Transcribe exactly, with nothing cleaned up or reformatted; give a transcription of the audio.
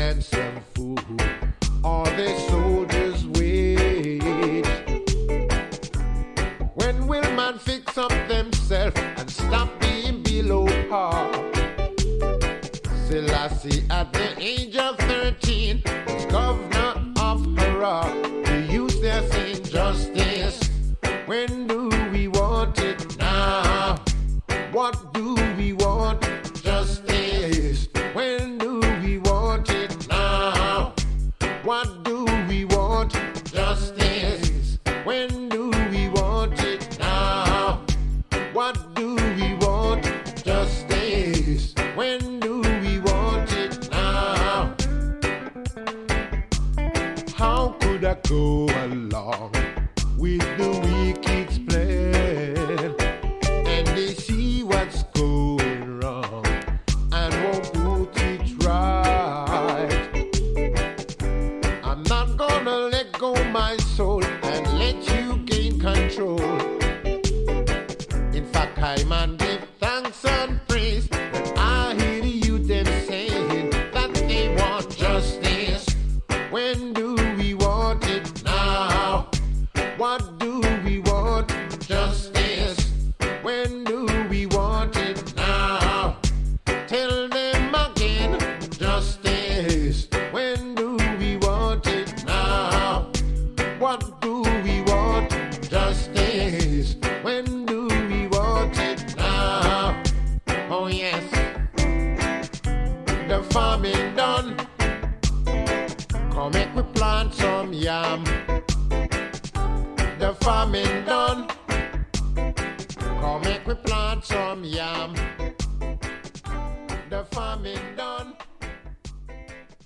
and some food, all the soldiers wait. When will man fix up themselves and stop being below par? Selassie at the age of thirteen was governor of Harar. The youth they're saying justice. When do we want it now? What do we want? Justice. When do we want it now? What do we want? Justice. When do we want it now? What do we want? Justice. When do we want it now? How could I go along with the wicked's plan, and they see what's going wrong and won't put it right? I'm not gonna let go my soul and let you gain control. In fact, I man give thanks and praise that I hear the youth them saying that they want justice. When do we want it now? What do we want? Justice. When do we want it now? Tell them again. Justice. When do we want it now? What do we want? Justice. When do we want it now? Oh yes. The farming done. Come make we plant some yam. The farming done. Come make we plant some yam. The farming done.